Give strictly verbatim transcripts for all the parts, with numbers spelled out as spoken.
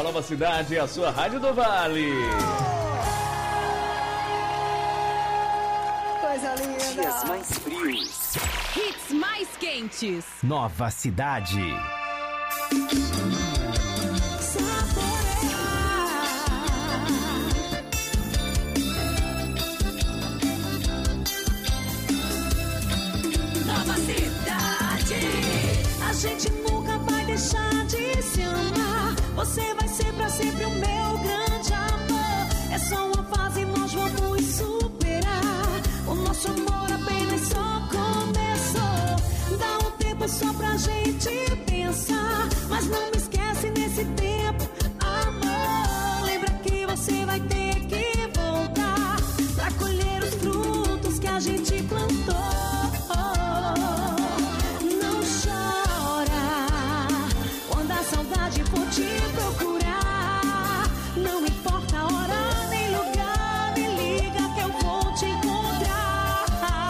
Nova Cidade, a sua Rádio do Vale. Coisa linda. Dias mais frios. Hits mais quentes. Nova Cidade. Nova Cidade. A gente nunca vai deixar de se amar. Você vai ser pra sempre o meu grande amor. É só uma fase, nós vamos superar. O nosso amor apenas só começou. Dá um tempo só pra gente pensar. Mas não me esquece nesse tempo, amor. Lembra que você vai ter que voltar pra colher os frutos que a gente plantou. Não chora quando a saudade for te procurar. Não importa a hora nem lugar, me liga que eu vou te encontrar.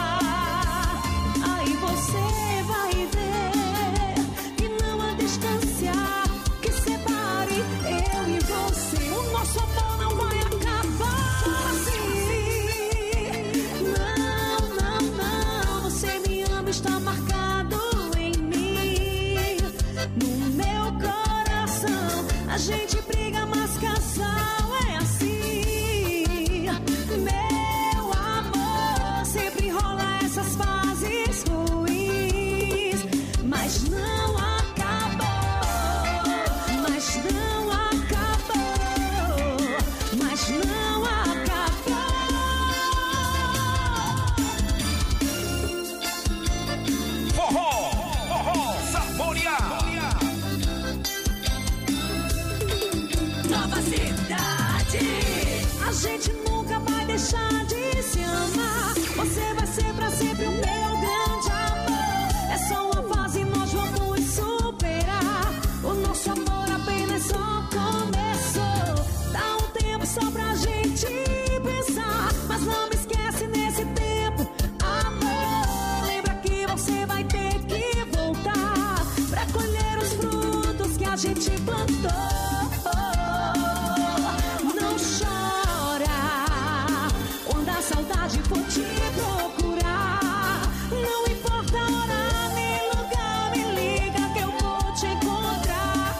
Aí você vai ver que não há distância que separe eu e você. O nosso amor não vai acabar assim. Não, não, não. Você me ama, está marcado em mim. No meu coração a gente briga, mas casal é assim. Meu amor, sempre rola essas fases ruins, mas não acabou. Mas não acabou. Mas não acabou. Forró, forró, saborear. Nova Cidade. A gente nunca vai deixar de se amar. Você vai ser pra sempre o meu grande amor. É só uma fase, nós vamos superar. O nosso amor apenas só começou. Dá um tempo só pra gente pensar. Mas não me esquece nesse tempo, amor. Lembra que você vai ter que voltar pra colher os frutos que a gente plantou. Não chora quando a saudade for te procurar. Não importa a hora nem lugar, me liga que eu vou te encontrar.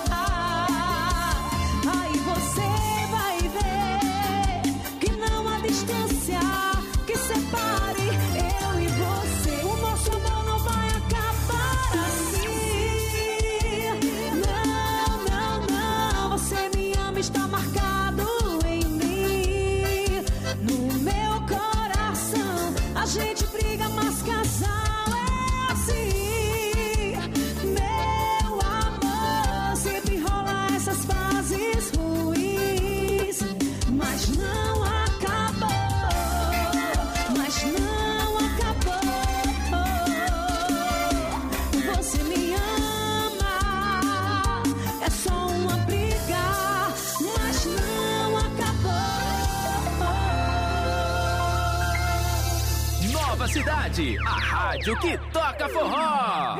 Aí você vai ver que não há distância que separe eu e você. O nosso amor não vai acabar assim. Não, não, não. Você me ama, está marcado em mim. No meu coração a gente briga, mas casal é assim. Meu amor, sempre rola essas fases ruins, mas não acabou. Mas não acabou. Você me ama, é só uma briga, mas não acabou. Nova Cidade, a rádio que toca forró.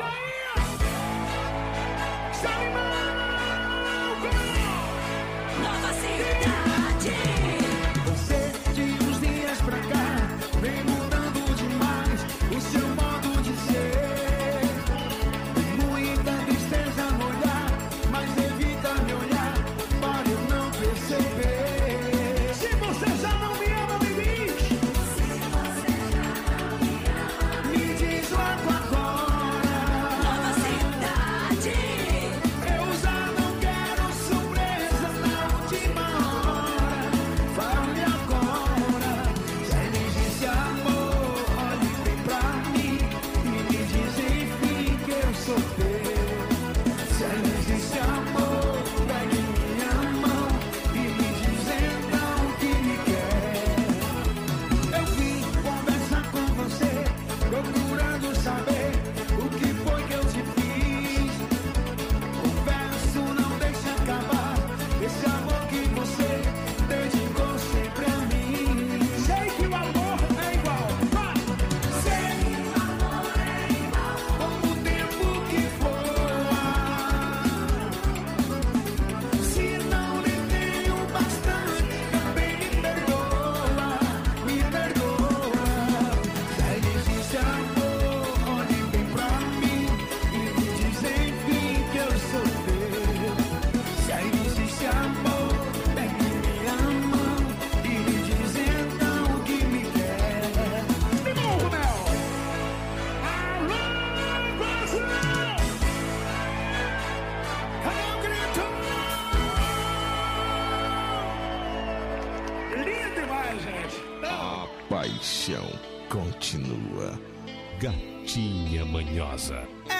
Nova Cidade. Você de uns dias pra cá vem mudando demais o seu modo de ser. Muita tristeza no olhar, mas evita me olhar para eu não perceber. Se você já não me ama, me diz. Se você já não me ama, me diz logo agora. Nova Cidade. Eu paixão continua. Gatinha Manhosa.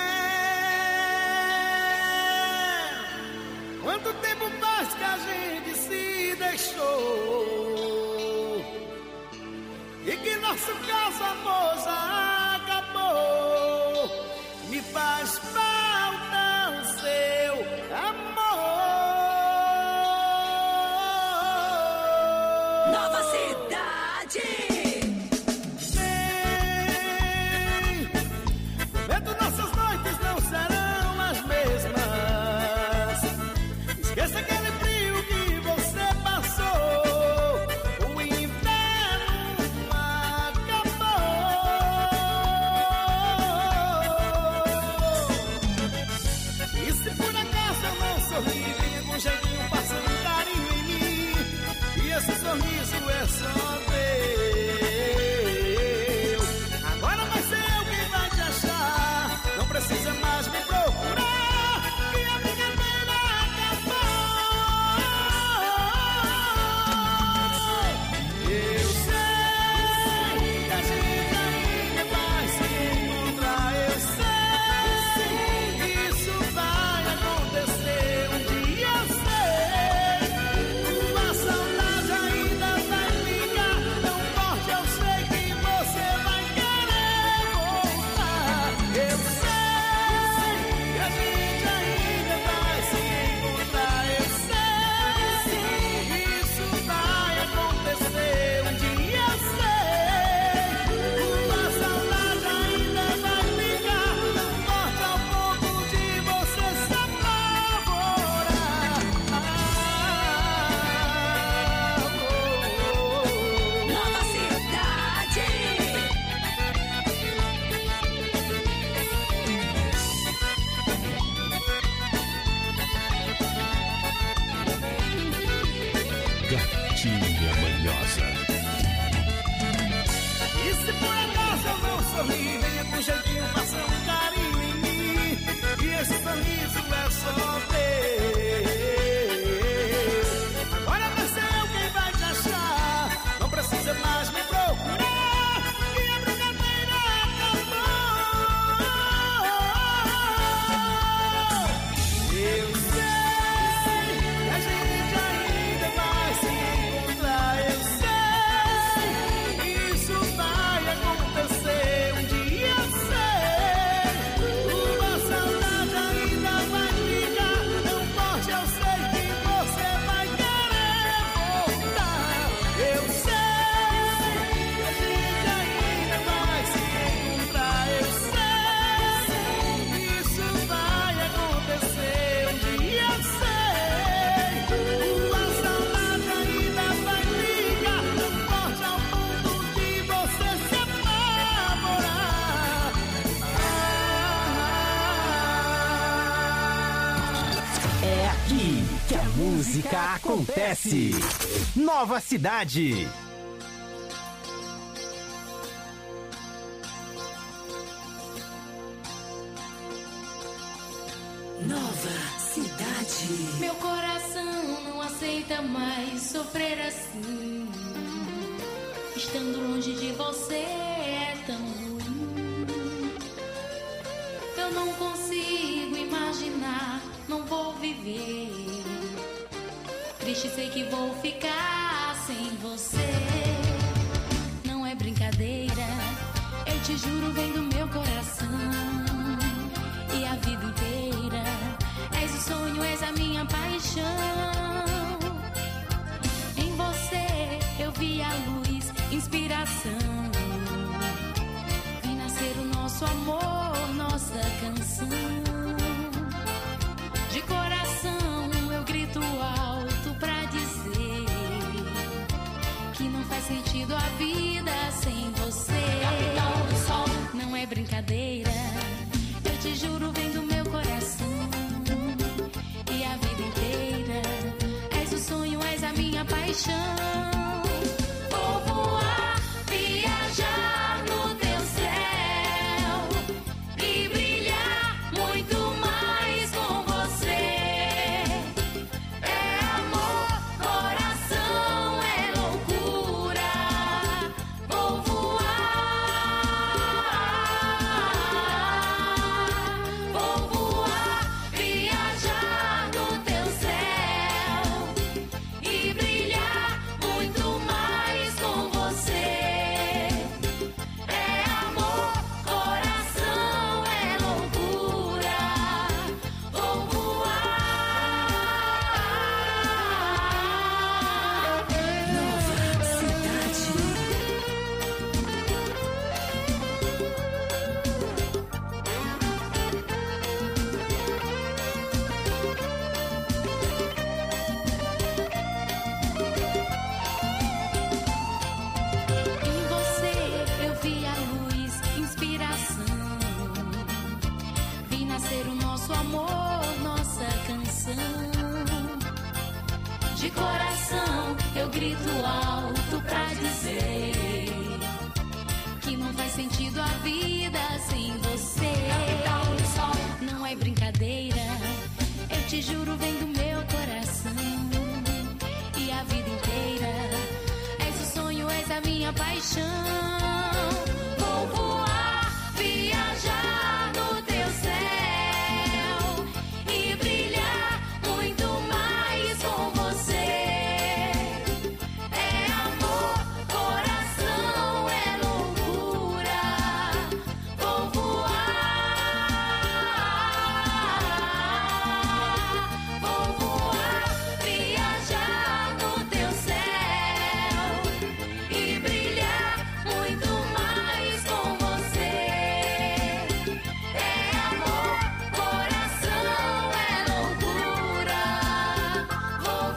Quanto tempo faz que a gente se deixou e que nosso caso, amor, já acabou. Me faz falta o seu amor. Nova Cidade. Vem, prometo nossas noites não serão as mesmas. Esqueça aquele frio que você passou. O inverno acabou. E se por acaso eu não sorri, venha com jeitinho, passando um carinho em mim. E esse sorriso é só teu. Agora vai ser eu quem vai te achar. Não precisa mais me procurar, que a brincadeira acabou. Eu sei que a gente ainda vai se encontrar. Eu sei que isso vai acontecer um dia. Eu sei, uma saudade ainda vai ficar tão forte. Eu sei que você vai querer voltar. Eu sei que a gente ainda vai se encontrar. Eu sei que isso vai acontecer um dia. Eu sei, uma saudade ainda vai ficar tão forte ao ponto de você se apavorar. Nova Cidade. Gatinha Manhosa. E se por acaso eu não sorri, venha com jeitinho, passa um carinho em mim. E esse sorriso é só teu. Agora vai ser eu quem vai te achar. Não precisa mais me procurar, que a brincadeira acabou. Eu sei que a gente ainda vai se encontrar. Eu sei que isso vai acontecer um dia. Eu sei, uma saudade ainda vai ficar tão forte. Eu sei que você vai querer voltar. Eu sei que a gente ainda vai se encontrar. Eu sei que isso vai acontecer um dia. Eu sei, uma saudade ainda vai ficar tão forte ao ponto de você se apavorar. É aqui que a música acontece. Nova Cidade. Nova Cidade. Meu coração não aceita mais sofrer assim. Estando longe de você é tão ruim. Eu não consigo imaginar, não vou viver. Triste sei que vou ficar sem você. Não é brincadeira, eu te juro, vem do meu coração. E a vida inteira és o sonho, és a minha paixão. Em você eu vi a luz, inspiração. Vi nascer o nosso amor, nossa canção. De coração eu grito alto pra dizer que não faz sentido a vida sem você. Capitão do Sol. Não é brincadeira, eu te juro, vem do meu coração. E a vida inteira és o sonho, és a minha paixão. Vou voar, viajar no teu céu e brilhar muito mais com você. É amor, coração, é loucura. Vou De coração eu grito alto pra dizer que não faz sentido a vida sem você. Não é brincadeira, eu te juro, vem do meu coração. E a vida inteira és o sonho, és a minha paixão. Vou voar, viajar no teu céu e brilhar muito mais com você. É amor, coração, é loucura. Vou voar, vou voar, viajar no teu céu e brilhar muito mais com você. É amor, coração, é loucura. Vou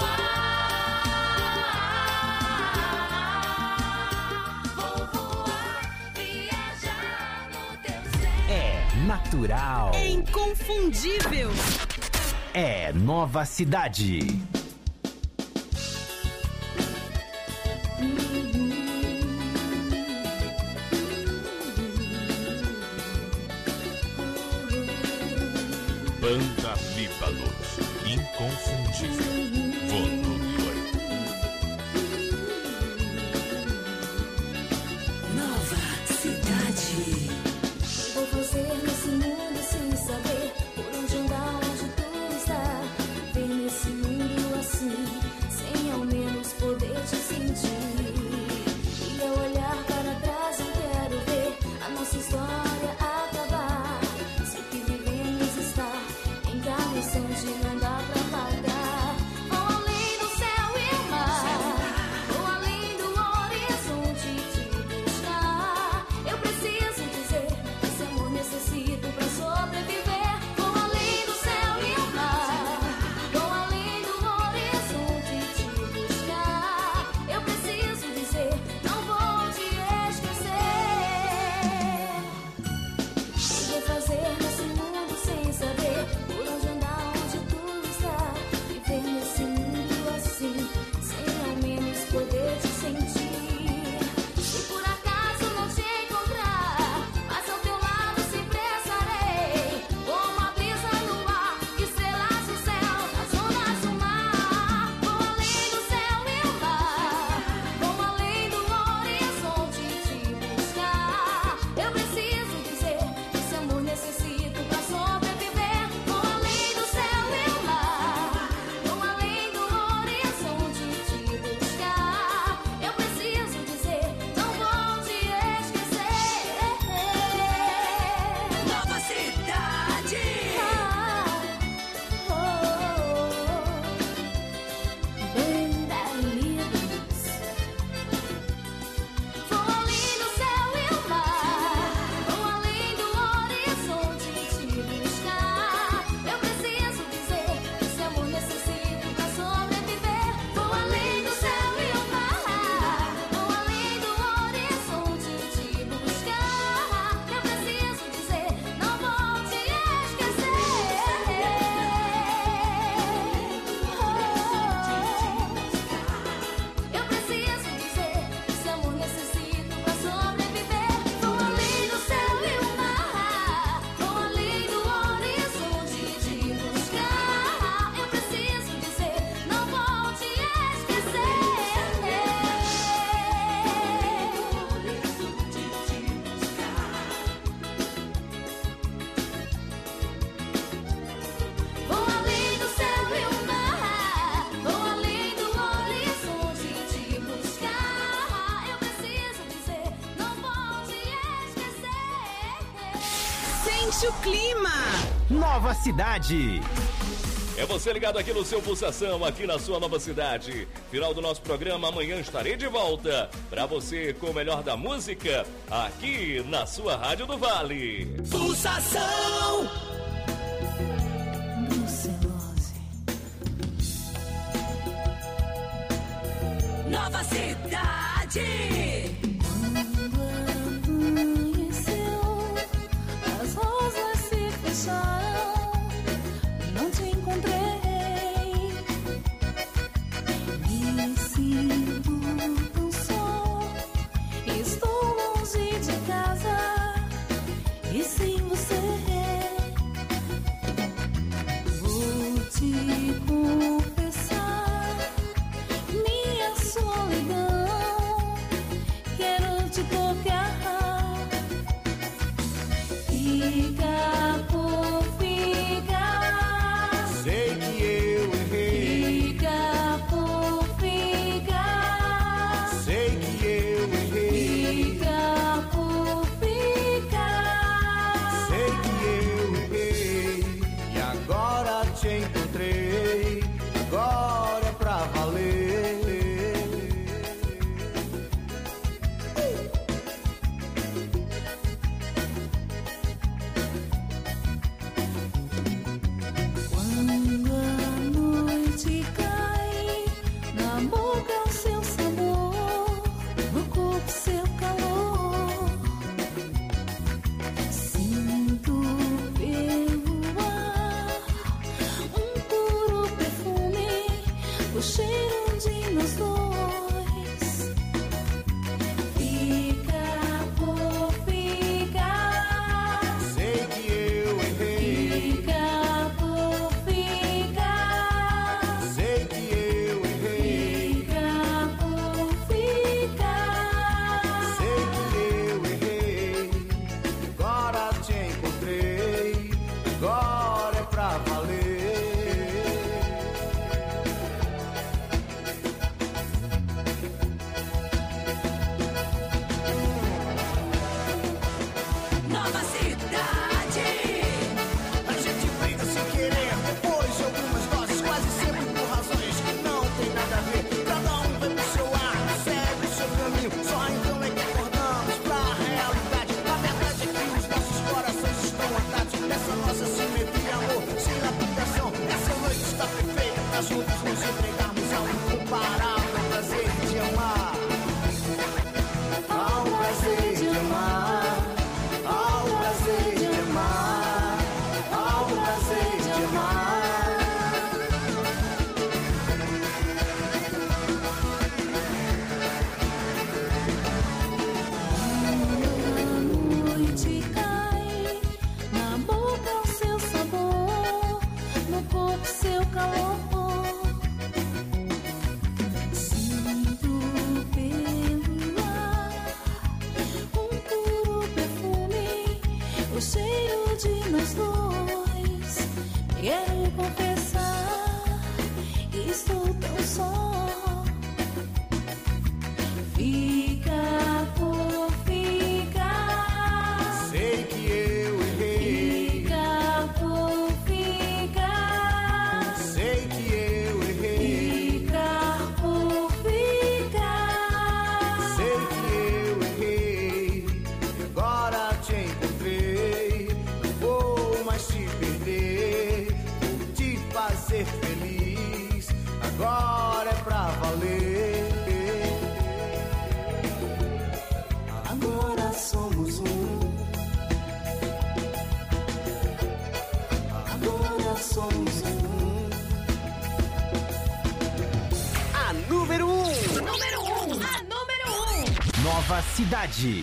voar, vou voar, viajar no teu céu. É natural. É inconfundível. É Nova Cidade. Banda Viva Luz, inconfundível. Volume oito. Nova Cidade. Vou fazer nesse mundo sem saber por onde andar, onde tu está. Ver nesse mundo assim, sem ao menos poder te sentir. E ao olhar para trás eu quero ver a nossa história acabar. Se o que vivemos está em cada instante, não dá pra pagar. Vou além do céu e o mar, vou além do horizonte te buscar. Eu preciso dizer, esse amor necessito pra sobreviver. Vou além do céu e o mar, vou além do horizonte te buscar. Eu preciso dizer, não vou te esquecer. O que vou fazer nesse mundo sem saber por onde andar, onde tu está? Viver nesse mundo assim, sem ao menos poder te sentir. Se por acaso não te encontrar, mas ao teu lado sempre estarei. Como a brisa no ar, estrelas no céu, nas ondas do mar. Vou além do céu e o mar, vou além do horizonte te buscar. Eu preciso dizer, esse amor necessito pra sobreviver. Vou além do céu e o mar, vou além do horizonte te buscar. Eu preciso dizer, não vou te esquecer. Nova Cidade. Banda Unidos. Vou além do céu e o mar, vou além do horizonte te buscar. Eu preciso dizer, esse amor necessito pra sobreviver. Vou além do céu e o mar, vou além do horizonte te buscar. Eu preciso dizer, não vou te esquecer. Eu preciso dizer, esse amor necessito pra sobreviver. Vou além do céu e o mar, vou além do horizonte te buscar. Eu preciso dizer, não vou te esquecer. Vou além do céu e o mar, vou além do horizonte te buscar. Eu preciso dizer, não vou te esquecer. Sente o clima. Nova Cidade. É você ligado aqui no seu Pulsação, aqui na sua Nova Cidade. Final do nosso programa, amanhã estarei de volta pra você com o melhor da música, aqui na sua Rádio do Vale. Pulsação. Nova Cidade. As rosas se fecharam, não te encontrei. o cheiro de nós dois. Fica por ficar. Sei que eu errei. Fica por ficar. Sei que eu errei. Fica por ficar. Sei que eu errei. Agora te encontrei. Agora é pra valer. Nova cidade. A gente briga sem querer, depois de algumas doses, quase sempre por razões que não tem nada a ver. Cada um vai pro seu lado, segue o seu caminho. Só então é que acordamos pra realidade. A verdade é que os nossos corações estão atados. Nessa nossa simetria, amor, sem aplicação. Essa noite está perfeita pra juntos nos entregarmos ao incomparável prazer de amar. Ao prazer de amar. Ao prazer de amar, ao prazer de amar. A noite cai, na boca o seu sabor, no corpo seu calor. Sinto pelo ar um puro perfume, o cheiro de nós dois. Quero confessar que estou tão só. Fica por ficar. Sei que eu errei. Fica por ficar. Sei que eu errei. Fica por ficar. Sei que eu errei. E agora te encontrei. Não vou mais te perder. Vou te fazer feliz. Agora é pra valer. Agora somos um. Agora somos um. A número um. Número um. A número um. Nova Cidade.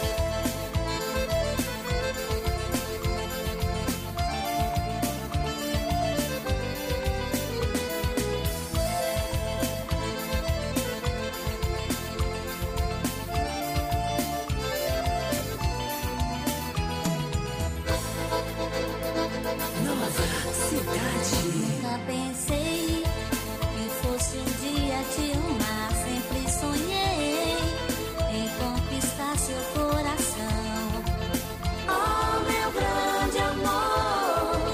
Nunca pensei que fosse um dia te amar. Sempre sonhei em conquistar seu coração. Oh, meu grande amor.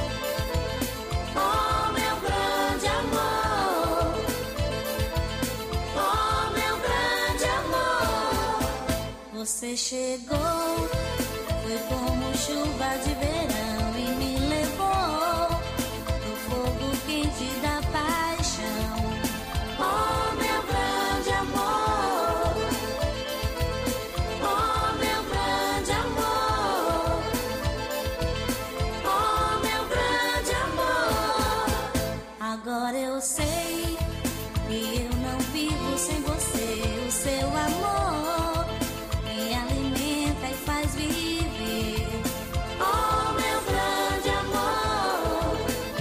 Oh, meu grande amor. Oh, meu grande amor. Você chegou, foi como chuva de verão e me levou pro fogo quente da paixão. Oh, meu grande amor. Oh, meu grande amor. Oh, meu grande amor. Agora eu sei que eu não vivo sem você. O seu amor me alimenta e faz viver. Oh, meu grande amor.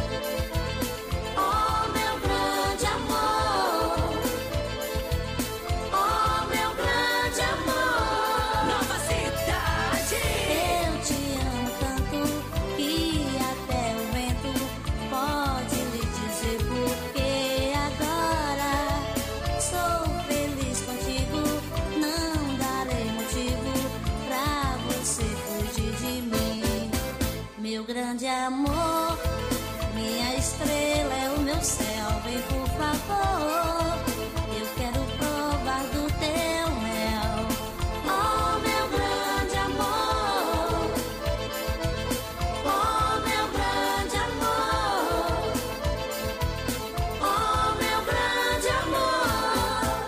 Oh, meu grande amor. Oh, meu grande amor. Nova cidade. Eu te amo tanto que até o vento pode lhe dizer porque agora sou feliz contigo. Não darei motivo pra você fugir de mim. Meu grande amor, minha estrela é o meu céu. Vem por favor, eu quero provar do teu mel. Oh, meu grande amor. Oh, meu grande amor. Oh, meu grande amor.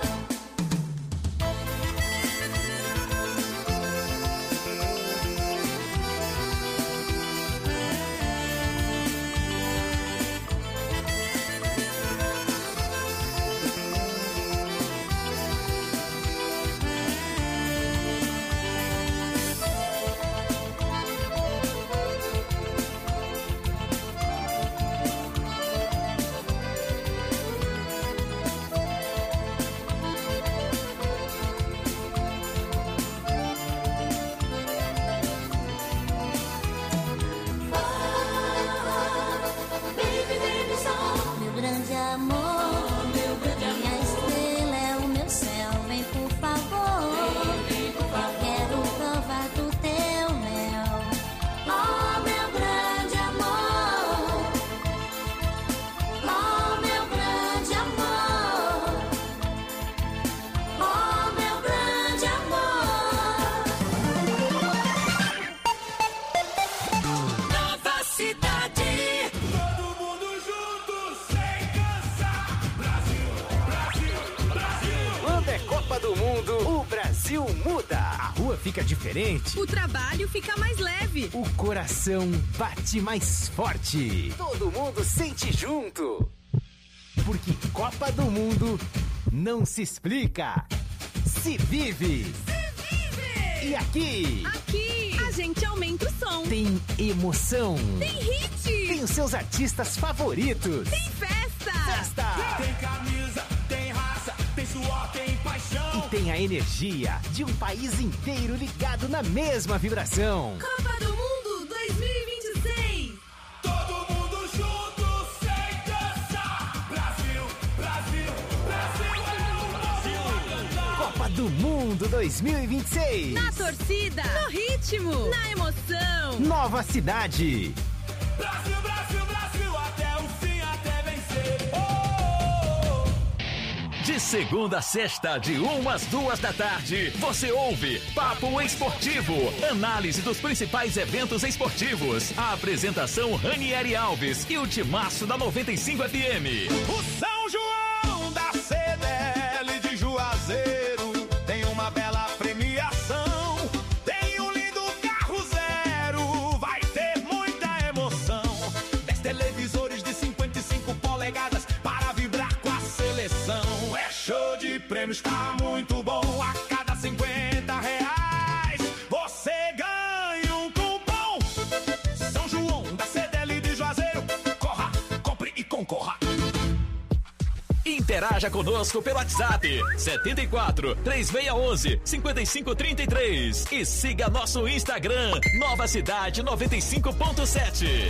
Brasil muda. A rua fica diferente. O trabalho fica mais leve. O coração bate mais forte. Todo mundo sente junto. Porque Copa do Mundo não se explica, se vive. Se vive! E aqui? Aqui a gente aumenta o som. Tem emoção. Tem hit. Tem os seus artistas favoritos. Tem festa. Festa. Tem camisa, tem raça, tem suor, tem paixão. E tem a energia de um país inteiro ligado na mesma vibração. Copa do Mundo dois mil e vinte e seis. Todo mundo junto sem dançar. Brasil, Brasil, Brasil é o nosso. Copa do Mundo dois mil e vinte e seis. Na torcida, no ritmo, na emoção. Nova Cidade. Brasil, Brasil, Brasil, até o fim, até vencer. Oh! De segunda a sexta, de uma às duas da tarde, você ouve Papo Esportivo. Análise dos principais eventos esportivos. A apresentação Ranieri Alves e o timaço da noventa e cinco F M. O São João da C D L de Juazeiro tem uma bela premiação. Tem um lindo carro zero, vai ter muita emoção. Dez televisores de cinquenta e cinco polegadas para vibrar com a seleção. É show de prêmios, tá muito bom. A cada cinquenta reais você ganha um cupom. São João da C D L de Juazeiro, corra, compre e concorra. Interaja conosco pelo WhatsApp setenta e quatro, três seis um um, cinco cinco três três e siga nosso Instagram Nova Cidade noventa e cinco ponto sete.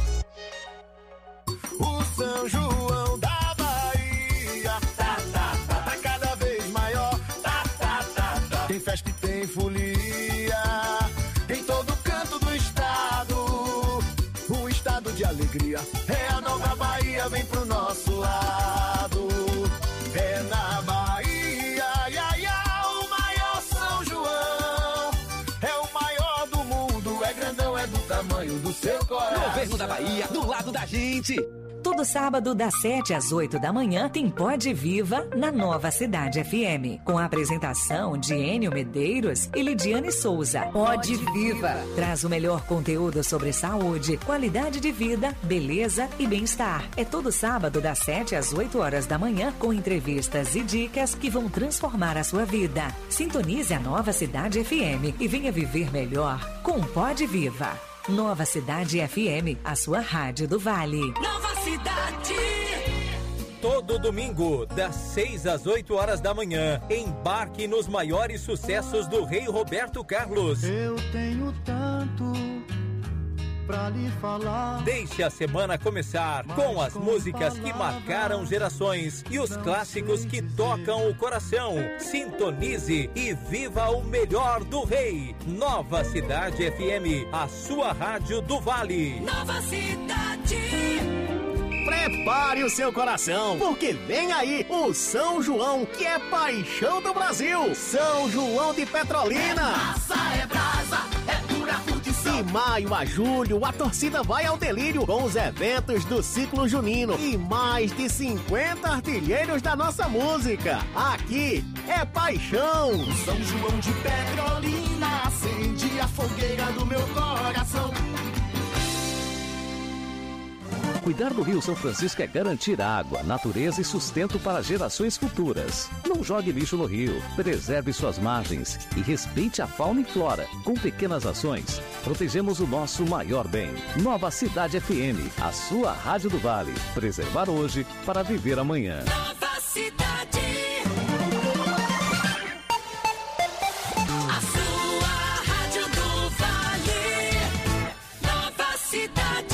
O São João da Bahia tá, tá, tá, tá cada vez maior. Tá, tá, tá, tá. Tem festa e tem folia em todo canto do estado. Um estado de alegria. É a nova Bahia, vem pro nosso lado. É na Bahia, ia, ia, o maior São João. É o maior do mundo, é grandão, é do tamanho do seu coração. Governo da Bahia, do lado da gente. Todo sábado, das sete às oito da manhã, tem Pode Viva na Nova Cidade F M, com a apresentação de Enio Medeiros e Lidiane Souza. Pode Viva traz o melhor conteúdo sobre saúde, qualidade de vida, beleza e bem-estar. É todo sábado, das sete às oito horas da manhã, com entrevistas e dicas que vão transformar a sua vida. Sintonize a Nova Cidade F M e venha viver melhor com Pode Viva. Nova Cidade F M, a sua rádio do Vale. Nova Cidade. Todo domingo, das seis às oito horas da manhã, embarque nos maiores sucessos do rei Roberto Carlos. Eu tenho tanto pra lhe falar. Deixe a semana começar com as músicas que marcaram gerações e os clássicos que tocam o coração. Sintonize e viva o melhor do rei. Nova Cidade F M, a sua rádio do Vale. Nova Cidade. Prepare o seu coração, porque vem aí o São João, que é paixão do Brasil. São João de Petrolina. É massa, é brasa, é pura curtição. De maio a julho, a torcida vai ao delírio com os eventos do ciclo junino e mais de cinquenta artilheiros da nossa música. Aqui é paixão. São João de Petrolina acende a fogueira do meu coração. Cuidar do Rio São Francisco é garantir água, natureza e sustento para gerações futuras. Não jogue lixo no rio, preserve suas margens e respeite a fauna e flora. Com pequenas ações, protegemos o nosso maior bem. Nova Cidade F M, a sua rádio do Vale. Preservar hoje para viver amanhã. Nova Cidade. A sua rádio do Vale. Nova Cidade.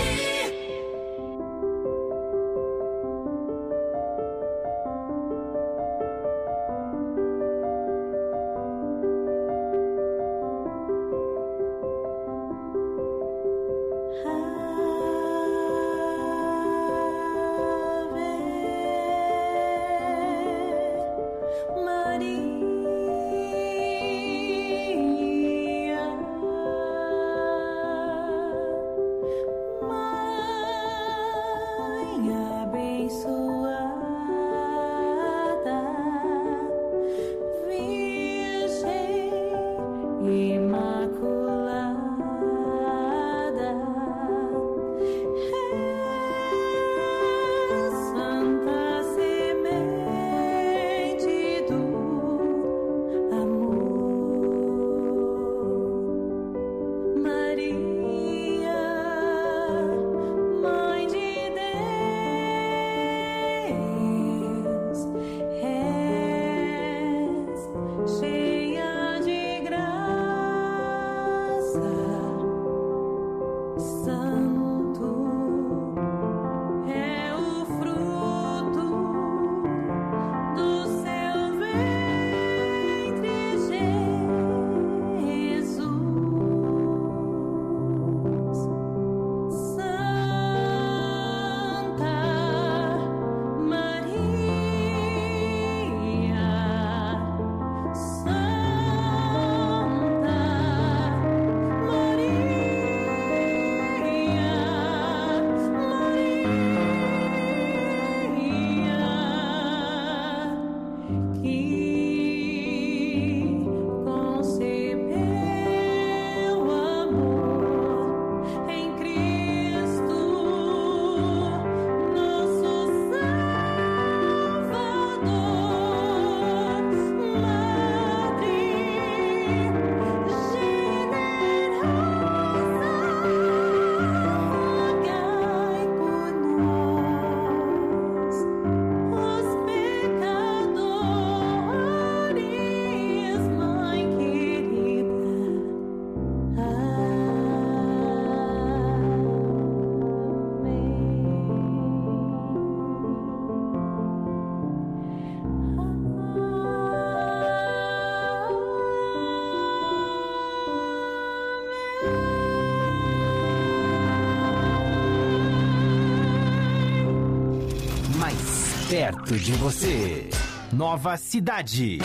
perto de você. Nova Cidade.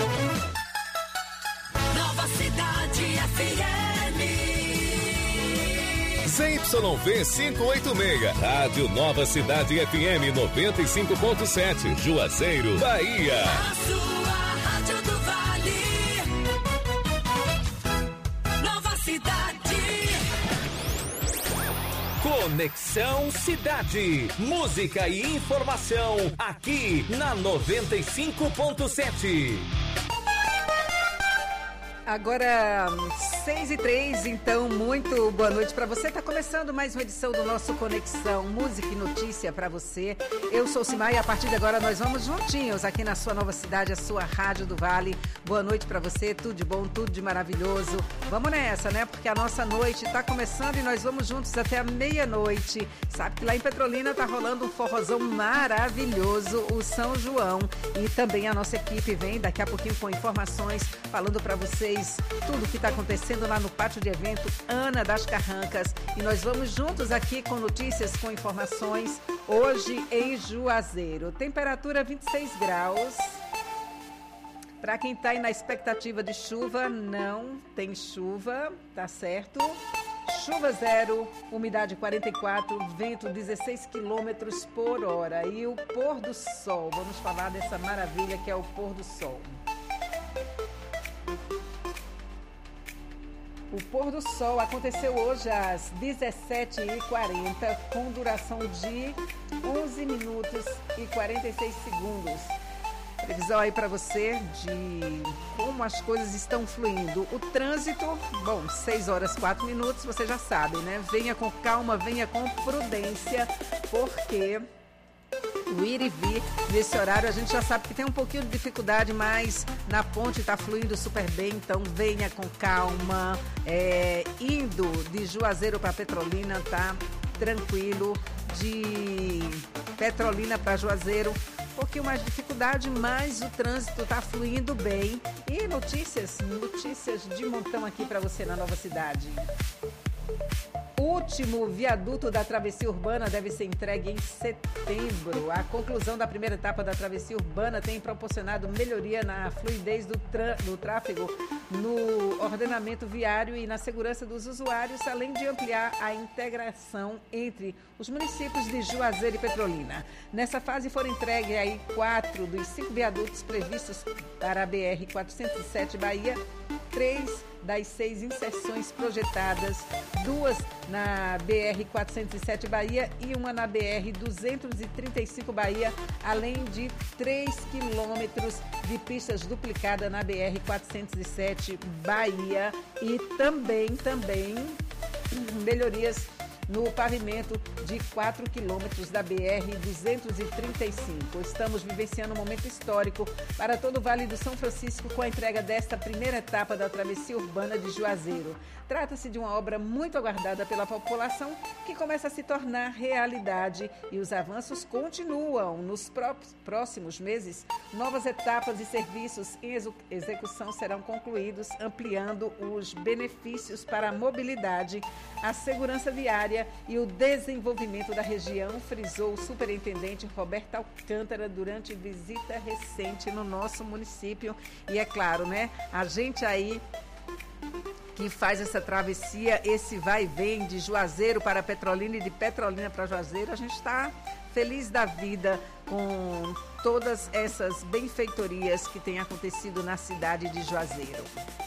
Nova Cidade F M. Z Y V quinhentos e oitenta e seis, Rádio Nova Cidade F M noventa e cinco ponto sete, Juazeiro, Bahia. A sua Rádio do Vale. Nova Cidade. Conexão Cidade. Música e informação aqui na noventa e cinco ponto sete. Agora, seis e três, então, muito boa noite para você. Está começando mais uma edição do nosso Conexão Música e Notícia para você. Eu sou Simar e a partir de agora nós vamos juntinhos aqui na sua Nova Cidade, a sua Rádio do Vale. Boa noite para você, tudo de bom, tudo de maravilhoso. Vamos nessa, né? Porque a nossa noite está começando e nós vamos juntos até a meia-noite. Sabe que lá em Petrolina está rolando um forrozão maravilhoso, o São João. E também a nossa equipe vem daqui a pouquinho com informações, falando para vocês tudo o que está acontecendo lá no pátio de evento Ana das Carrancas. E nós vamos juntos aqui com notícias, com informações, hoje em Juazeiro. Temperatura vinte e seis graus. Para quem está aí na expectativa de chuva, não tem chuva, tá certo? Chuva zero, umidade quarenta e quatro, vento dezesseis quilômetros por hora. E o pôr do sol, vamos falar dessa maravilha que é o pôr do sol. O pôr do sol aconteceu hoje às dezessete e quarenta, com duração de onze minutos e quarenta e seis segundos. Previsão aí para você de como as coisas estão fluindo. O trânsito, bom, seis horas e quatro minutos, você já sabe, né? Venha com calma, venha com prudência, porque o ir e vir nesse horário a gente já sabe que tem um pouquinho de dificuldade, mas na ponte está fluindo super bem, então venha com calma. É, indo de Juazeiro para Petrolina tá tranquilo, de Petrolina para Juazeiro um pouquinho mais de dificuldade, mas o trânsito está fluindo bem. E notícias, notícias de montão aqui para você na Nova Cidade. O último viaduto da travessia urbana deve ser entregue em setembro. A conclusão da primeira etapa da travessia urbana tem proporcionado melhoria na fluidez do, do tráfego, no ordenamento viário e na segurança dos usuários, além de ampliar a integração entre os municípios de Juazeiro e Petrolina. Nessa fase foram entregues aí quatro dos cinco viadutos previstos para a B R quatrocentos e sete Bahia, três das seis inserções projetadas, duas na B R quatrocentos e sete Bahia e uma na B R duzentos e trinta e cinco Bahia, além de três quilômetros de pistas duplicadas na B R quatrocentos e sete Bahia e também, também melhorias no pavimento de quatro quilômetros da B R duzentos e trinta e cinco. Estamos vivenciando um momento histórico para todo o Vale do São Francisco com a entrega desta primeira etapa da travessia urbana de Juazeiro. Trata-se de uma obra muito aguardada pela população que começa a se tornar realidade e os avanços continuam. Nos próximos meses, novas etapas e serviços em execução serão concluídos, ampliando os benefícios para a mobilidade, a segurança viária e o desenvolvimento da região, frisou o superintendente Roberto Alcântara durante visita recente no nosso município. E é claro, né? A gente aí que faz essa travessia, esse vai e vem de Juazeiro para Petrolina e de Petrolina para Juazeiro, a gente está feliz da vida com todas essas benfeitorias que têm acontecido na cidade de Juazeiro.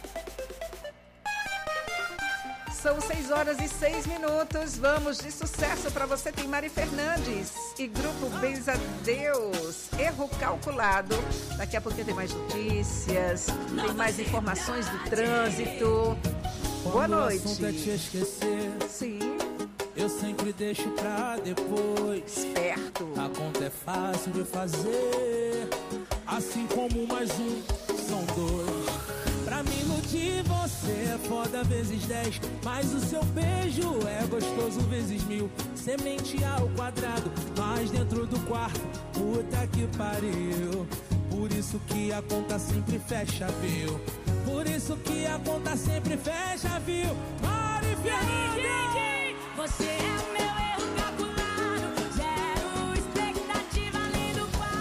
São seis horas e seis minutos. Vamos de sucesso para você. Tem Mari Fernandes e Grupo Benzadeus. Erro calculado. Daqui a pouquinho tem mais notícias, tem mais informações do trânsito. Boa noite. Quando o assunto é te esquecer, sim, eu sempre deixo pra depois. Esperto. A conta é fácil de fazer, assim como mais um são dois. Pra me iludir você é foda vezes dez, mas o seu beijo é gostoso vezes mil. Semente ao quadrado, mas dentro do quarto, puta que pariu. Por isso que a conta sempre fecha, viu? Por isso que a conta sempre fecha, viu? Mari Fernandes! Você é o meu erro calculado, zero expectativa além do quadro.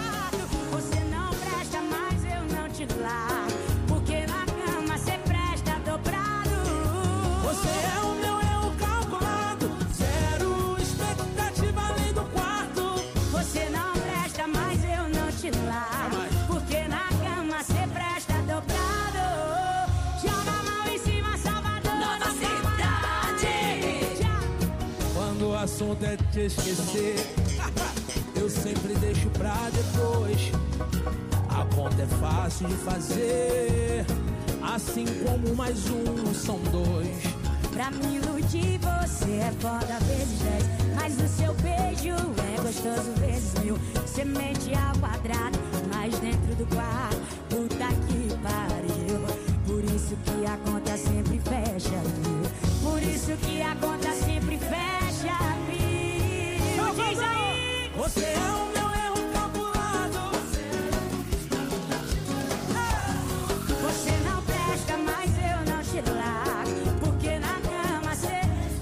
te largo, porque na cama cê presta dobrado. Joga a mão em cima, Salvador. Nova Cidade. Quando o assunto é te esquecer, eu sempre deixo pra depois. A conta é fácil de fazer, assim como mais um são dois. Pra me iludir você é foda vezes dez, mas o seu beijo é gostoso vezes mil. Você mente ao quadrado, mas dentro do quarto, puta que pariu. Por isso que a conta sempre fecha mil. Por isso que a conta sempre fecha mil. Diz aí! Você é o meu erro calculado. Você não presta, mas eu não te largo, porque na cama cê...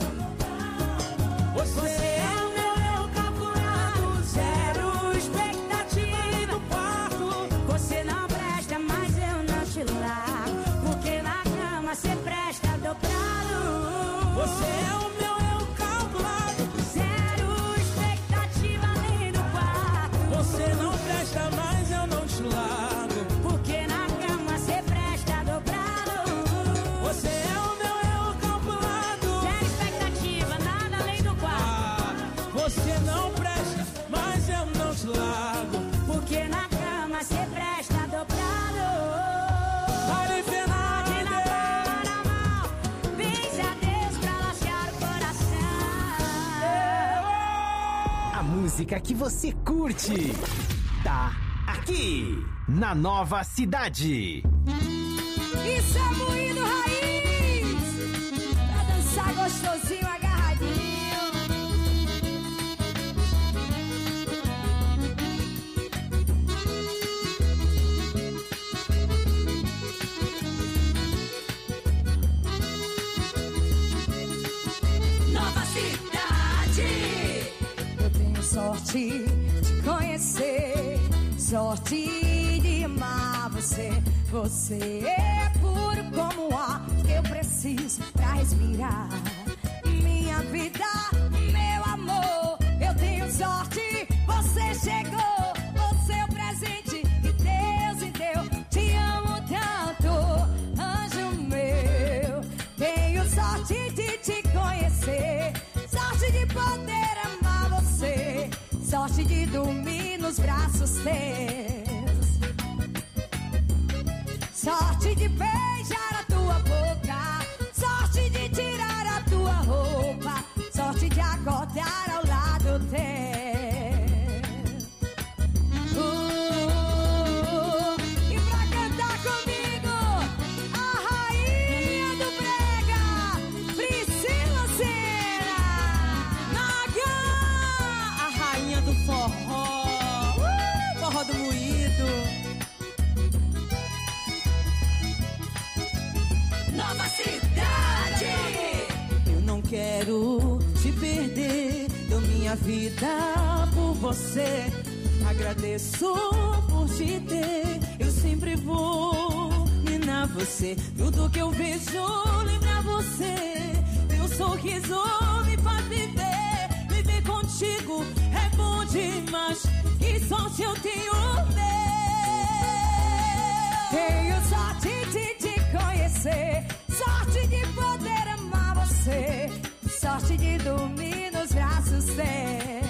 Você é o meu erro calculado, zero expectativa no quarto. Você não presta, mas eu não te largo, porque na cama cê presta dobrado. Você é o meu erro calculado, zero expectativa nem no quarto. você não presta, mas eu não te largo. Porque na cama cê presta dobrado. Você é o meu erro calculado, Zero expectativa, nada além do quarto. você não presta, mas eu não te largo. Porque na cama cê presta dobrado. Vale Fernandes. Pode na palma da mão, benze a Deus pra lascar o coração. A música que você curte tá aqui na Nova Cidade. Isso é moído raiz, pra dançar gostosinho, agarradinho. Nova Cidade. Eu tenho sorte de conhecer, sorte de amar você. Você é puro como o ar que eu preciso pra respirar. Minha vida, meu amor, eu tenho sorte, você chegou. Você é o presente que Deus me deu. Te amo tanto, anjo meu. Tenho sorte de te conhecer, sorte de poder amar você, sorte de dormir nos braços teus, sorte de beijar a tua boca, sorte de tirar a tua roupa, sorte de acordar ao lado teu. Uh, e pra cantar comigo, a rainha do brega, Priscila Senna. Naga, a rainha do forró, uh, forró do moído. Nova Cidade. Eu não quero te perder, dou minha vida por você. Agradeço por te ter, eu sempre vou minar você. Tudo que eu vejo lembra você, teu sorriso me faz viver. Viver contigo é bom demais, que sorte eu tenho Deus. Tenho sorte de te conhecer, sorte de poder amar você, sorte de dormir nos braços teus,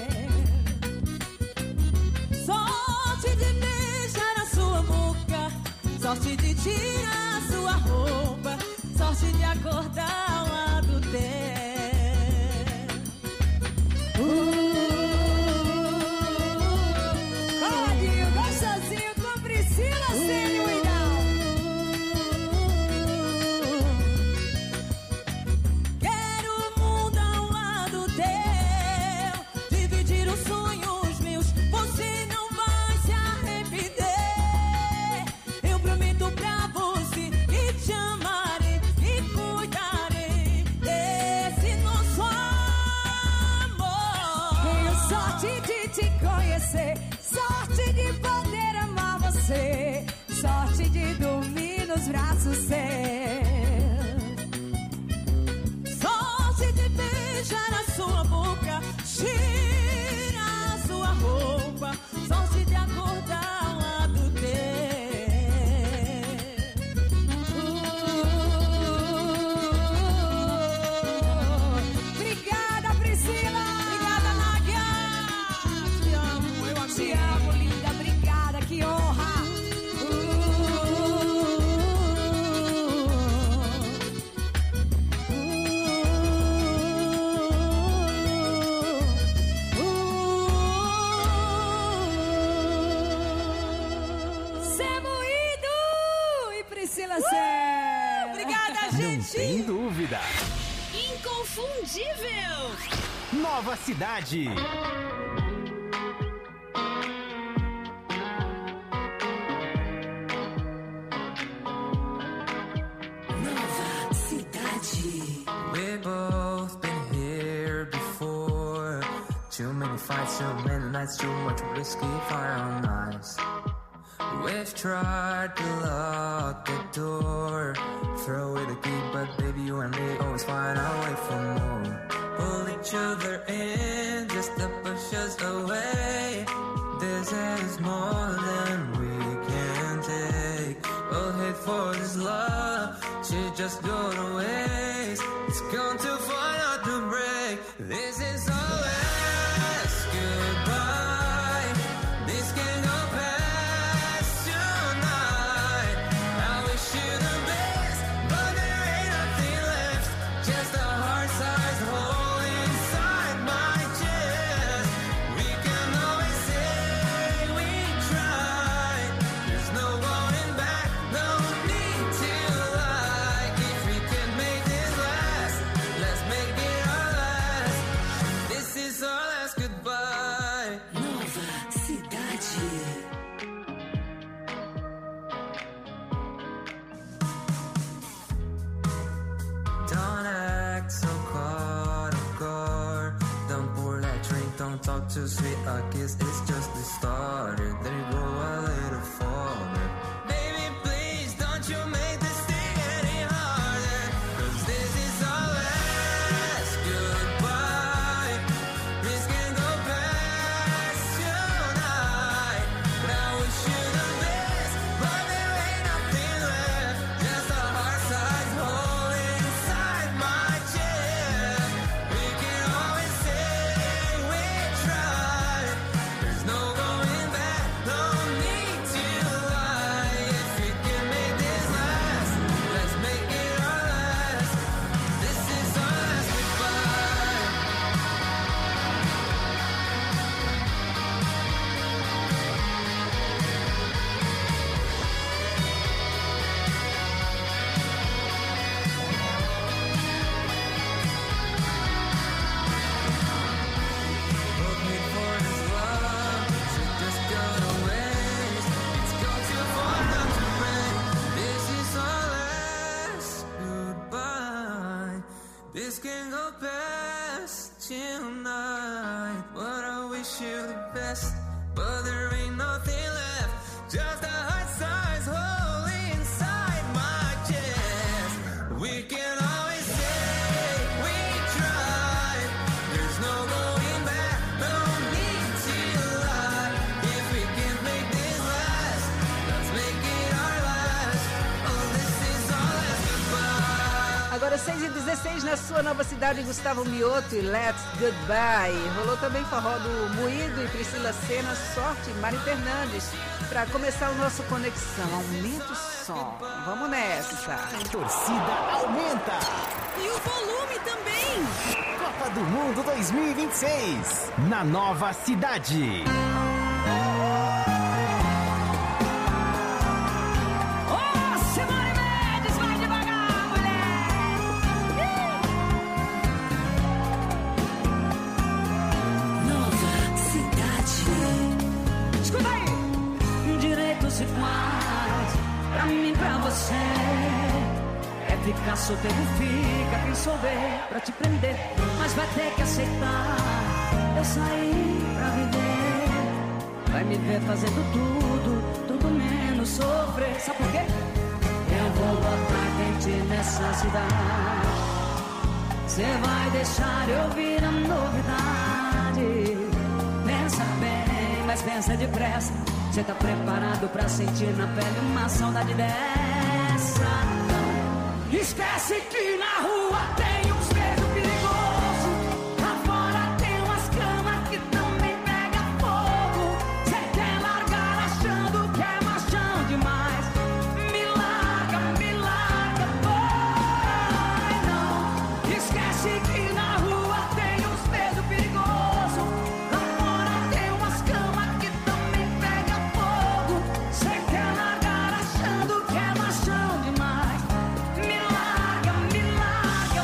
Sorte de beijar a sua boca, sorte de tirar a sua roupa, sorte de acordar ao lado teu. Coladinho, gostosinho com Priscila Senna, Uidão. Quero o mundo ao lado teu, dividir os sonhos meus, você não vai se arrepender. Eu prometo pra você que te amarei e cuidarei. rápida. Inconfundível. Nova Cidade. Nova Cidade. We both been here before. Too many fights, too many nights, too much whiskey, fire on ice. We've tried to lock the door, throw away the key, but baby, you and me always find our way for more. Pull each other in just to push us away. This is more than we can take. We'll hate for this love, she just go to waste. It's gone too far not to break. This is our last goodbye. This can go past tonight. I wish you the best, but there ain't nothing left. Just a heart-sized hole inside my chest. We can always say we tried. There's no going back, no need to lie. If we can make this last, let's make it our last. This is our last goodbye. Nova Cidade. Don't act so caught off guard. Don't pour that drink, don't talk too sweet. A kiss is just the starter. Then you go a little farther. Baby, please, don't you make this thing any harder. Cause this is our last goodbye. This can go past tonight. But I wish you the best, but there ain't nothing left. Just a heart-sized hole inside my chest. We can always say we tried. There's no going back, no need to lie. If we can make this last, let's make it our last. This is our last goodbye. Both made for this love, should just go to waste. It's gone too far not to break. This is our last goodbye. This can go past tonight. But I wish you the best, but there ain't nothing left. Just a heart-sized hole inside my chest. We can always say we tried. There's no going back, no need to lie. If we can make this last, let's make it our last. Oh, this is our last goodbye. Agora seis e dezesseis na sua Nova Cidade, Gustavo Mioto e Let's Goodbye. Rolou também forró do Moído e Priscila Sena, Sorte e Mari Fernandes. Para começar o nosso Conexão, aumenta o som. Vamos nessa. Torcida aumenta. E o volume também. Copa do Mundo dois mil e vinte e seis. Na Nova Cidade. Ô, Simone Mendes, vai devagar, mulher. Nova Cidade. Escuta aí. Direitos iguais pra mim e pra você. É ficar solteiro, fica quem souber pra te prender. Mas vai ter que aceitar. Eu saí pra viver. Vai me ver fazendo tudo, tudo menos sofrer. Sabe por quê? Eu vou botar quente nessa cidade. Cê vai deixar eu vir a novidade. Pensa bem, mas pensa depressa. Cê tá preparado pra sentir na pele uma saudade dessa? Não. Esquece que na rua tem uns beijos perigosos. Lá fora tem umas camas que também pega fogo. Cê quer largar achando que é machão demais. Me larga, me larga, vai não. Esquece que na rua tem uns beijos perigosos. Lá fora tem umas camas que também pega fogo. Cê quer largar achando que é machão demais. Me larga, me larga,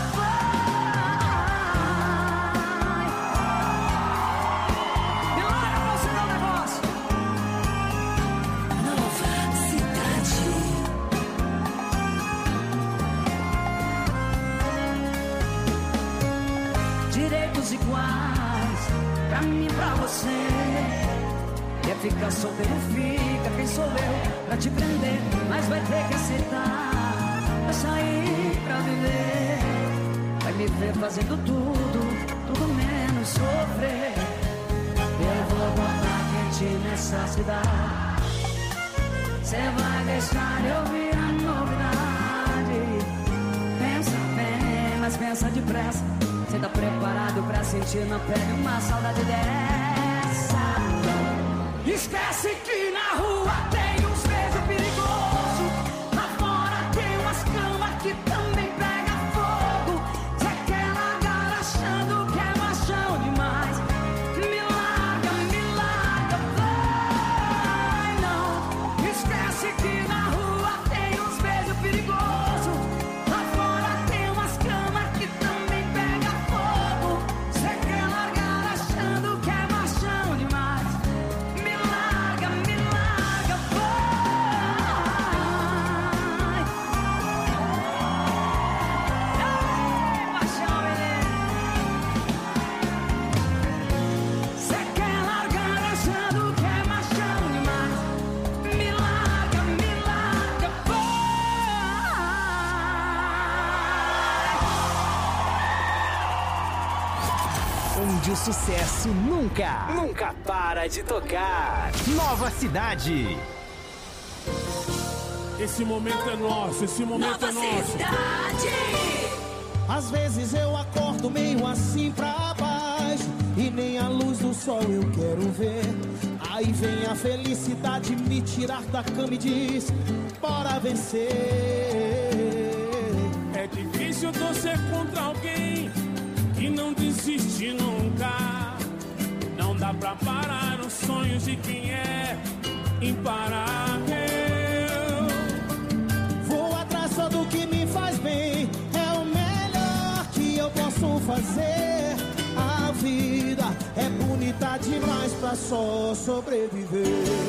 ficar solteiro, fica. Quem sou eu pra te prender? Mas vai ter que aceitar. Eu saí pra viver. Vai me ver fazendo tudo, tudo menos sofrer. Eu vou botar quente nessa cidade. Cê vai deixar eu ouvir a novidade. Pensa bem, mas pensa depressa. Cê tá preparado pra sentir na pele uma saudade dessa? Esquece que na rua tem uns beijos perigosos. Lá fora tem umas camas que também pega fogo. Cê quer largar achando que é machão demais. Me larga, me larga, vai não. Esquece que na rua tem uns beijos perigosos. Lá fora tem umas camas que também pega fogo. Cê quer largar achando que é machão demais. Me larga, me larga, vai. Ei, machão, menino. Cê quer largar achando que é machão demais. Me larga, me larga, Onde o sucesso nunca, nunca para de tocar. Nova Cidade. Esse momento é nosso, esse momento é nosso. Às vezes eu acordo meio assim pra baixo e nem a luz do sol eu quero ver. Aí vem a felicidade me tirar da cama e diz: bora vencer. É difícil torcer contra alguém que não desiste nunca. Não dá pra parar os sonhos de quem é imparável. Vou atrás só do que me faz bem, é o melhor que eu posso fazer. A vida é bonita demais pra só sobreviver.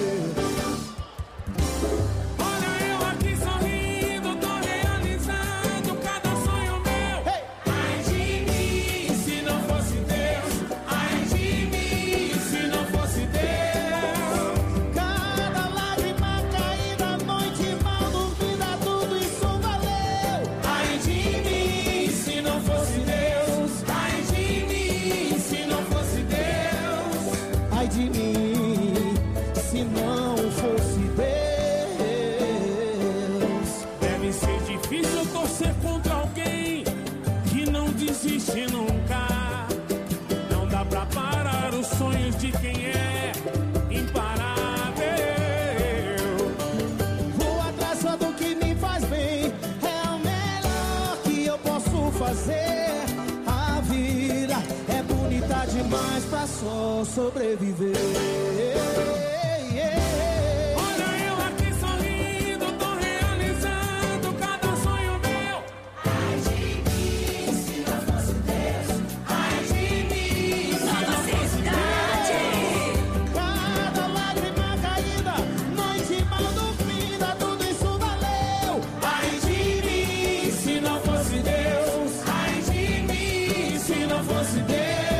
Olha eu aqui sorrindo, tô realizando cada sonho meu. Ai de mim, se não fosse Deus. Ai de mim, se não fosse Deus. Cada lágrima caída, noite mal dormida, tudo isso valeu. Ai de mim, se não fosse Deus. Ai de mim, se não fosse Deus. Ai de mim, se não fosse Deus. Deve ser difícil torcer contra alguém que não desiste nunca. Não dá pra parar os sonhos de quem é imparável. Vou atrás só do que me faz bem, é o melhor que eu posso fazer. A vida é bonita demais pra só sobreviver. Olha eu aqui sorrindo, tô realizando cada sonho meu. Ai de mim, se não fosse Deus. Ai de mim, se não fosse Deus. Cada lágrima caída, noite mal dormida, tudo isso valeu. Ai de mim, se não fosse Deus. Ai de mim, se não fosse Deus.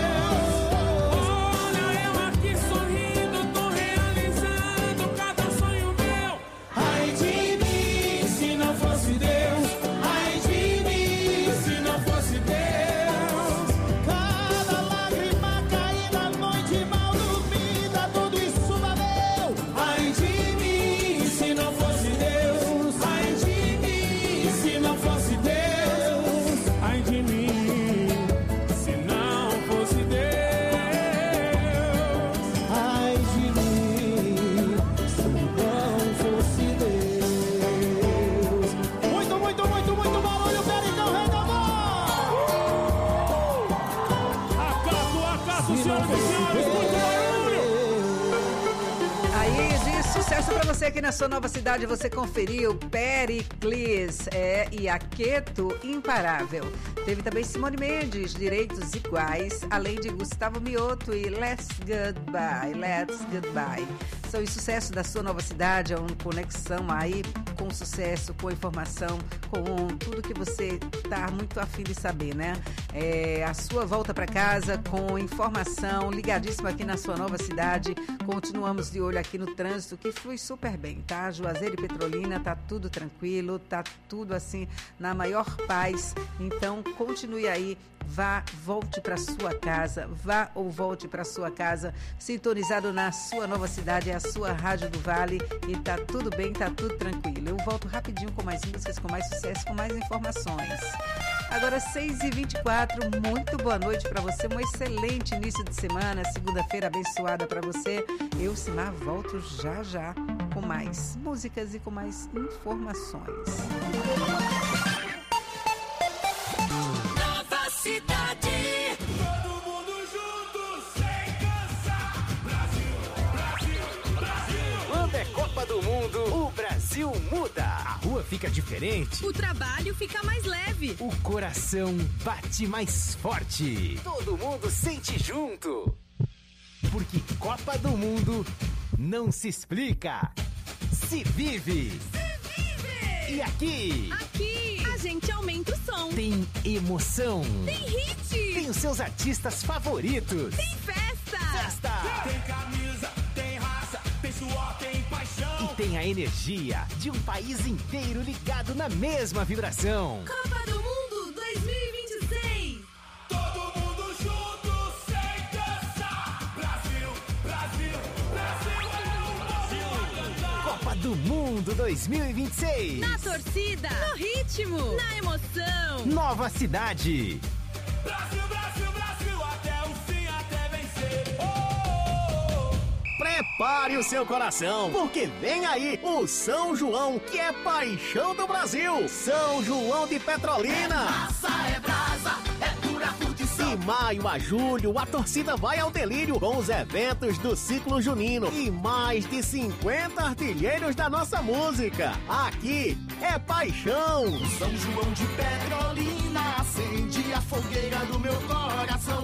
Olha eu aqui sorrindo, tô realizando cada sonho meu. Ai de mim, se não fosse Deus. Ai de mim, se não fosse Deus. Cada lágrima caída, noite mal dormida, tudo isso valeu. Ai de mim, se não fosse Deus. Ai de mim, se não fosse Deus. Ai de mim, se não fosse Deus. Ai de mim, se não fosse Deus. Muito, muito, muito, muito barulho, Pericão, rei da Acaso, acaso, senhoras e senhores, muito barulho. Aí, de sucesso pra você aqui na sua nova cidade, você conferiu Pericles é, e Aqueto Imparável. Teve também Simone Mendes, Direitos Iguais, além de Gustavo Mioto e Let's Goodbye, Let's Goodbye. São os sucessos da sua nova cidade, é uma conexão aí com sucesso, com informação, com tudo que você está muito afim de saber, né? É, a sua volta para casa com informação, ligadíssimo aqui na sua nova cidade. Continuamos de olho aqui no trânsito, que flui super bem, tá? Juazeiro e Petrolina, tá tudo tranquilo, tá tudo assim na maior paz. Então, continue aí. Vá, volte para sua casa, vá ou volte para sua casa, sintonizado na sua nova cidade, é a sua Rádio do Vale e tá tudo bem, tá tudo tranquilo. Eu volto rapidinho com mais músicas, com mais sucesso, com mais informações. Agora seis e vinte e quatro, muito boa noite para você, um excelente início de semana, segunda-feira abençoada para você. Eu, Simar, volto já já com mais músicas e com mais informações. Cidade. Todo mundo junto, sem cansar. Brasil, Brasil, Brasil. Quando é Copa do Mundo, o Brasil muda. A rua fica diferente. O trabalho fica mais leve. O coração bate mais forte. Todo mundo sente junto. Porque Copa do Mundo não se explica, se vive. Se vive. E aqui? Aqui. A gente aumenta o som. Tem emoção. Tem hit. Tem os seus artistas favoritos. Tem festa. Festa. Tem camisa, tem raça, tem suor, tem paixão. E tem a energia de um país inteiro ligado na mesma vibração. Copa do Mundo dois mil e vinte e seis. Todo mundo junto, sem cansar. Brasil, Brasil, Brasil é o Brasil a cantar. Copa do Mundo dois mil e vinte e seis. Na torcida, no ritmo, na emoção. Nova cidade. Brasil, Brasil, Brasil, até o fim, até vencer. Oh! Prepare o seu coração, porque vem aí o São João, que é paixão do Brasil. São João de Petrolina. Massa é brasa, é pura curtição. De maio a julho, a torcida vai ao delírio com os eventos do ciclo junino e mais de cinquenta artilheiros da nossa música. Aqui é paixão. São João de Petrolina, acende a fogueira do meu coração.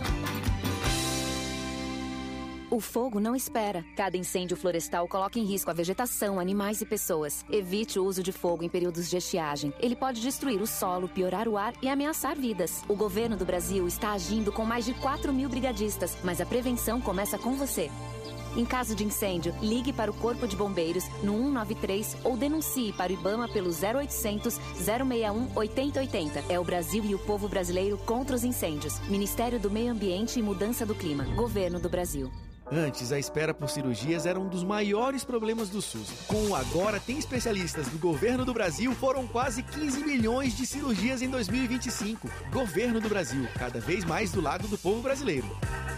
O fogo não espera. Cada incêndio florestal coloca em risco a vegetação, animais e pessoas. Evite o uso de fogo em períodos de estiagem. Ele pode destruir o solo, piorar o ar e ameaçar vidas. O governo do Brasil está agindo com mais de quatro mil brigadistas, mas a prevenção começa com você. Em caso de incêndio, ligue para o Corpo de Bombeiros no um nove três ou denuncie para o IBAMA pelo zero oitocentos, zero seis um, oitenta oitenta. É o Brasil e o povo brasileiro contra os incêndios. Ministério do Meio Ambiente e Mudança do Clima. Governo do Brasil. Antes, a espera por cirurgias era um dos maiores problemas do SUS. Com o Agora Tem Especialistas do Governo do Brasil, foram quase quinze milhões de cirurgias em dois mil e vinte e cinco. Governo do Brasil, cada vez mais do lado do povo brasileiro.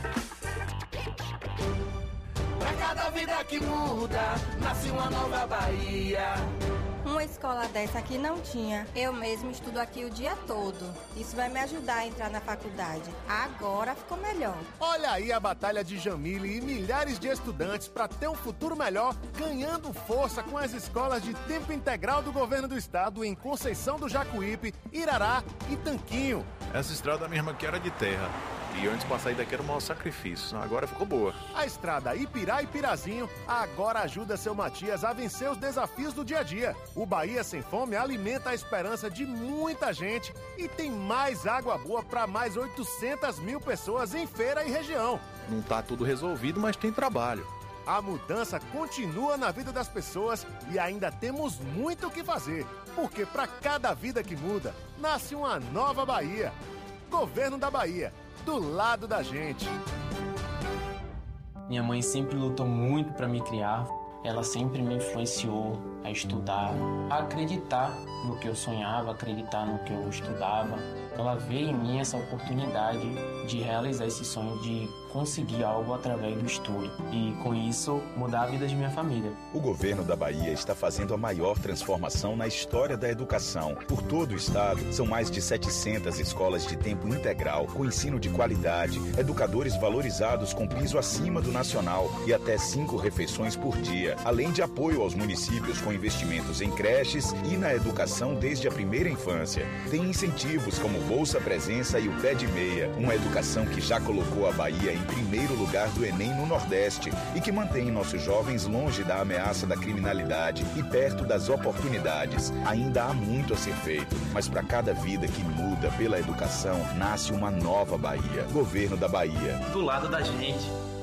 Pra cada vida que muda, nasce uma nova Bahia. Uma escola dessa aqui não tinha. Eu mesmo estudo aqui o dia todo. Isso vai me ajudar a entrar na faculdade. Agora ficou melhor. Olha aí a batalha de Jamile e milhares de estudantes para ter um futuro melhor, ganhando força com as escolas de tempo integral do governo do estado em Conceição do Jacuípe, Irará e Tanquinho. Essa estrada mesmo aqui era de terra. E antes pra sair daqui era um maior sacrifício. Agora ficou boa. A estrada Ipirá e Pirazinho agora ajuda seu Matias a vencer os desafios do dia a dia. O Bahia Sem Fome alimenta a esperança de muita gente e tem mais água boa para mais oitocentas mil pessoas em Feira e região. Não tá tudo resolvido, mas tem trabalho. A mudança continua na vida das pessoas e ainda temos muito o que fazer. Porque para cada vida que muda, nasce uma nova Bahia. Governo da Bahia. Do lado da gente. Minha mãe sempre lutou muito para me criar. Ela sempre me influenciou a estudar, a acreditar no que eu sonhava, acreditar no que eu estudava. Ela vê em mim essa oportunidade de realizar esse sonho, de conseguir algo através do estudo e, com isso, mudar a vida de minha família. O governo da Bahia está fazendo a maior transformação na história da educação. Por todo o estado, são mais de setecentas escolas de tempo integral, com ensino de qualidade, educadores valorizados com piso acima do nacional e até cinco refeições por dia, além de apoio aos municípios com investimentos em creches e na educação desde a primeira infância. Tem incentivos como Bolsa Presença e o Pé de Meia, uma educação que já colocou a Bahia em em primeiro lugar do Enem no Nordeste e que mantém nossos jovens longe da ameaça da criminalidade e perto das oportunidades. Ainda há muito a ser feito, mas para cada vida que muda pela educação, nasce uma nova Bahia. Governo da Bahia. Do lado da gente.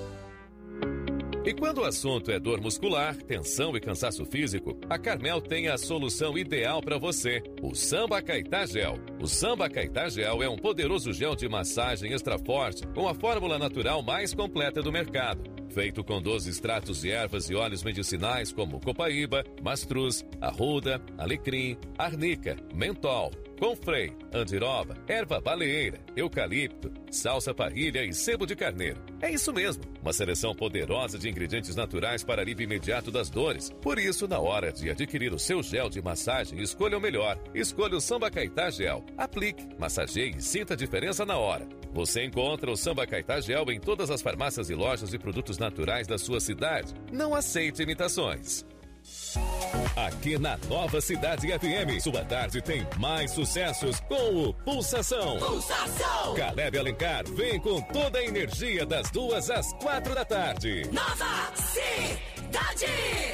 E quando o assunto é dor muscular, tensão e cansaço físico, a Carmel tem a solução ideal para você, o Samba Caetá Gel. O Samba Caetá Gel é um poderoso gel de massagem extra forte com a fórmula natural mais completa do mercado. Feito com doze extratos de ervas e óleos medicinais como copaíba, mastruz, arruda, alecrim, arnica, mentol, confrei, andiroba, erva baleeira, eucalipto, salsa parrilha e sebo de carneiro. É isso mesmo, uma seleção poderosa de ingredientes naturais para alívio imediato das dores. Por isso, na hora de adquirir o seu gel de massagem, escolha o melhor. Escolha o Samba Caetá Gel. Aplique, massageie e sinta a diferença na hora. Você encontra o Samba Caetá Gel em todas as farmácias e lojas de produtos naturais da sua cidade. Não aceite imitações. Aqui na Nova Cidade F M, sua tarde tem mais sucessos com o Pulsação. Pulsação! Caleb Alencar vem com toda a energia das duas às quatro da tarde. Nova Cidade!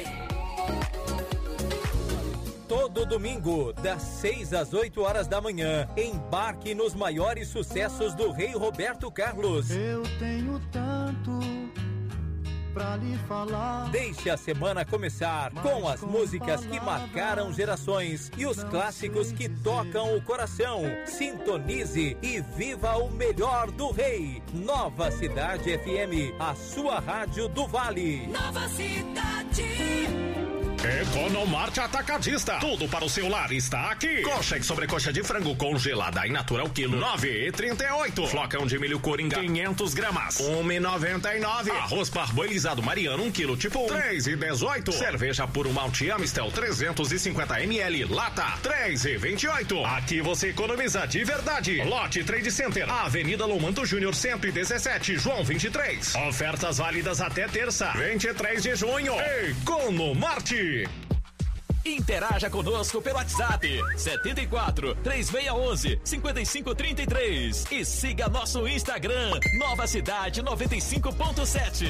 Todo domingo, das seis às oito horas da manhã, embarque nos maiores sucessos do Rei Roberto Carlos. Eu tenho tanto pra lhe falar. Deixe a semana começar com as músicas que marcaram gerações e os clássicos que tocam o coração. Sintonize e viva o melhor do Rei. Nova Cidade F M, a sua rádio do Vale. Nova Cidade. Economarte Atacadista. Tudo para o seu lar está aqui. Coxa e sobrecoxa de frango congelada in natura ao quilo nove reais e trinta e oito. Flocão de milho coringa quinhentas gramas um real e noventa e nove. Arroz parboilizado Mariano um quilo tipo um três reais e dezoito. Cerveja puro malte Amistel trezentos e cinquenta mililitros lata três reais e vinte e oito. Aqui você economiza de verdade. Lote Trade Center, Avenida Lomanto Júnior cento e dezessete, João vinte e três. Ofertas válidas até terça, vinte e três de junho. Economarte. Interaja conosco pelo WhatsApp setenta e quatro, três seis um um, cinco cinco três três e siga nosso Instagram Nova Cidade noventa e cinco ponto sete.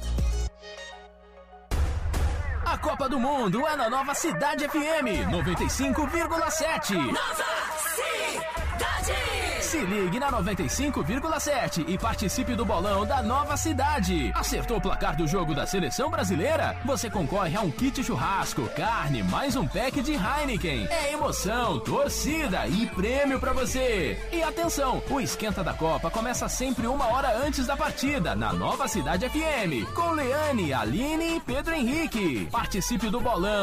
A Copa do Mundo é na Nova Cidade F M noventa e cinco vírgula sete. Nova Cidade! Se ligue na noventa e cinco vírgula sete e participe do bolão da Nova Cidade. Acertou o placar do jogo da Seleção Brasileira? Você concorre a um kit churrasco, carne, mais um pack de Heineken. É emoção, torcida e prêmio pra você. E atenção, o Esquenta da Copa começa sempre uma hora antes da partida, na Nova Cidade F M, com Leane, Aline e Pedro Henrique. Participe do bolão